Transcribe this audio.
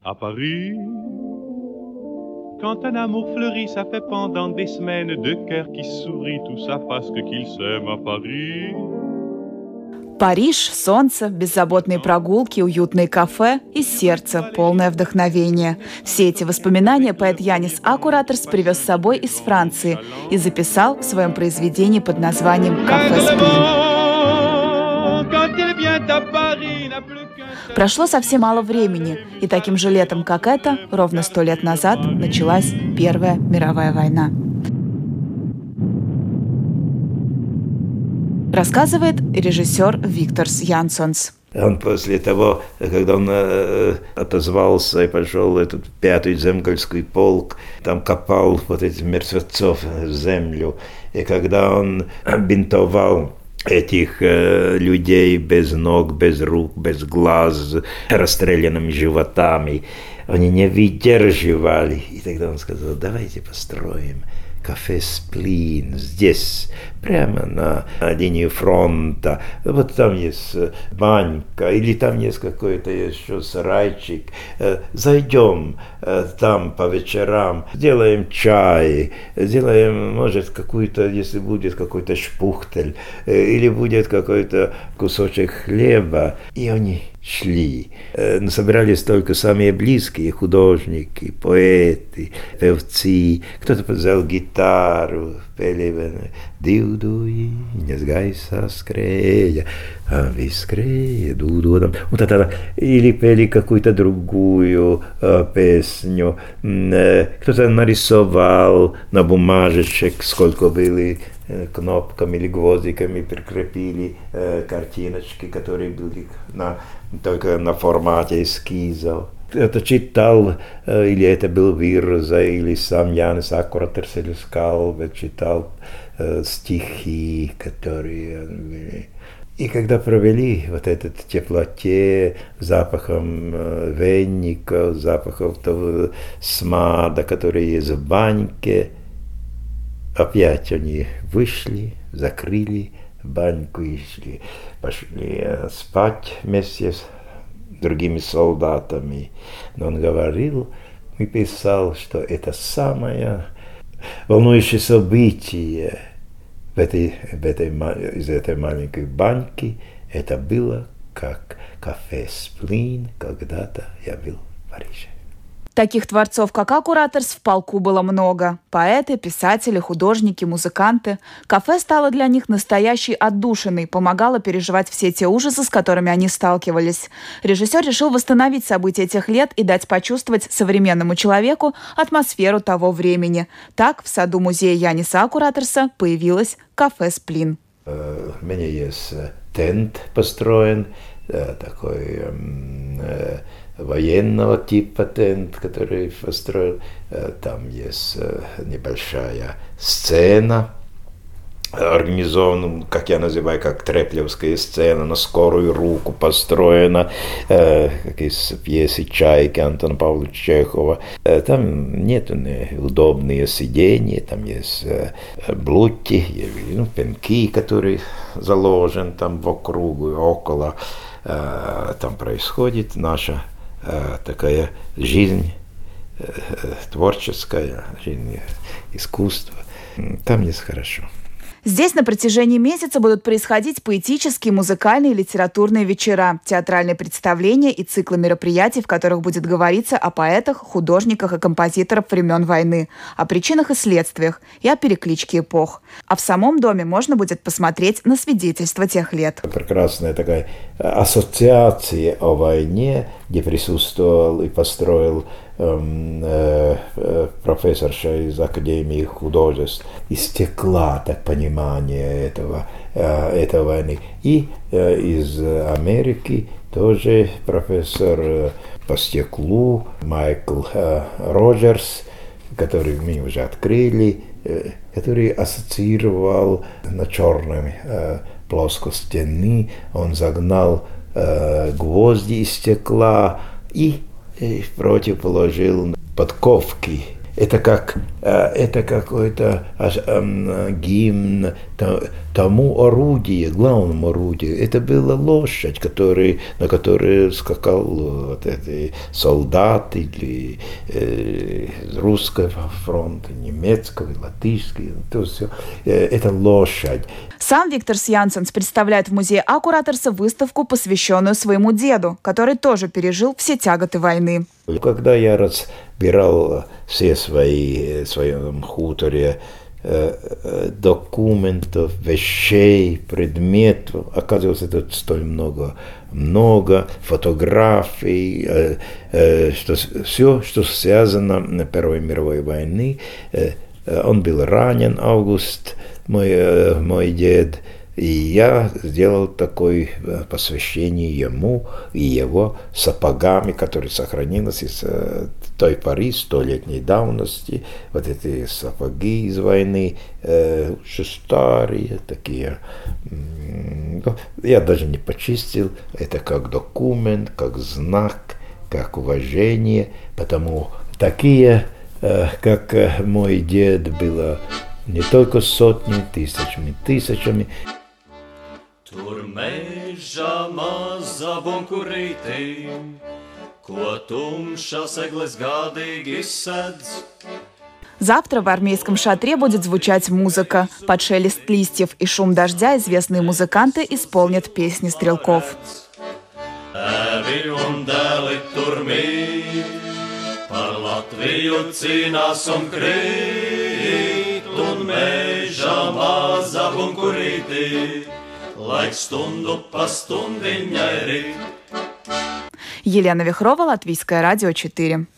À Paris, quand un amour fleurit, ça fait pendant des semaines deux cœurs qui sourient, tout ça parce qu'ils s'aiment à Paris. Париж, солнце, беззаботные прогулки, уютные кафе и сердце, полное вдохновение. Все эти воспоминания поэт Янис Акураторс привез с собой из Франции и записал в своем произведении под названием «Кафе Сплин». Прошло совсем мало времени, и таким же летом, как это, ровно 100 лет назад началась Первая мировая война. Рассказывает режиссер Викторс Янсонс. Он после того, когда он отозвался и пошел в этот 5-й земгольский полк, там копал вот этих мертвецов в землю, и когда он бинтовал этих людей без ног, без рук, без глаз, расстрелянными животами, они не выдерживали. И тогда он сказал: давайте построим кафе «Сплин» здесь, прямо на линии фронта. Вот там есть банька, или там есть какой-то еще сарайчик. Зайдем там по вечерам, сделаем чай, сделаем, может, какую-то, если будет какой-то шпухтель, или будет какой-то кусочек хлеба. И они шли. Но собирались только самые близкие художники, поэты, певцы. Кто-то взял гитару, пели «Дивдуи, не сгайся скрея, а вискрея, дуду». Вот это. Или пели какую-то другую песню. Кто-то нарисовал на бумажечек, сколько были кнопками или гвоздиками прикрепили картиночки, которые были только на формате эскизов. Это читал, или это был Вирза, или сам Янис Акураторс или Скалбе читал стихи, которые были. И когда провели вот этот теплоте, запахом веников, запахом того смада, который есть в баньке, опять они вышли, закрыли баньку и пошли спать вместе с другими солдатами. Но он говорил и писал, что это самое волнующее событие из этой маленькой баньки. Это было как кафе «Сплин», когда-то я был в Париже. Таких творцов, как Акураторс, в полку было много. Поэты, писатели, художники, музыканты. Кафе стало для них настоящей отдушиной, помогало переживать все те ужасы, с которыми они сталкивались. Режиссер решил восстановить события тех лет и дать почувствовать современному человеку атмосферу того времени. Так в саду музея Яниса Акураторса появилось кафе «Сплин». У меня есть тент построен, такой военного типа тент, который построил. Там есть небольшая сцена, организована, как я называю, как треплевская сцена, на скорую руку построена, как из пьесы «Чайки» Антона Павловича Чехова. Там нет удобные сиденья, там есть блудки, пенки, которые заложены там вокруг и около. Там происходит наша такая жизнь творческая, жизнь искусства. Там есть хорошо. Здесь на протяжении месяца будут происходить поэтические, музыкальные и литературные вечера, театральные представления и циклы мероприятий, в которых будет говориться о поэтах, художниках и композиторах времен войны, о причинах и следствиях и о перекличке эпох. А в самом доме можно будет посмотреть на свидетельства тех лет. Прекрасная такая ассоциация о войне, где присутствовал и построил профессорша из Академии художеств, из стекла, так понимание этой войны. И из Америки тоже профессор по стеклу Майкл Роджерс, который мы уже открыли, который ассоциировал на черной плоскости стены, он загнал гвозди из стекла и против положил подковки это как это какой-то гимн тому орудию, главному орудию. Это была лошадь, на которой скакал вот эти солдат или русского фронта, немецкого, латышского. То все. Это лошадь. Сам Викторс Янсенс представляет в музее Акураторса выставку, посвященную своему деду, который тоже пережил все тяготы войны. Когда я разбирал все в своем хуторе документов, вещей, предметов, оказывается, тут столь много фотографий, все, что связано с Первой мировой войной. Он был ранен, Август, мой дед, и я сделал такое посвящение ему и его сапогами, которые сохранились из той поры, 100-летней давности. Вот эти сапоги из войны, уже старые такие. Я даже не почистил. Это как документ, как знак, как уважение, потому такие, как мой дед, было не только сотни, тысячами. Tur mežā maza bunkurītī, ko tumšas egles gādīgi izsedz. Завтра в армейском шатре будет звучать музыка. Под шелест листьев и шум дождя известные музыканты исполнят песни стрелков. Tēvi un dēli tur mīt, par Latviju cīnās un krīt, un mežā maza bunkurītī, laiks stundu pa stundiņai rit. Елена Вихрова, Латвийское радио 4.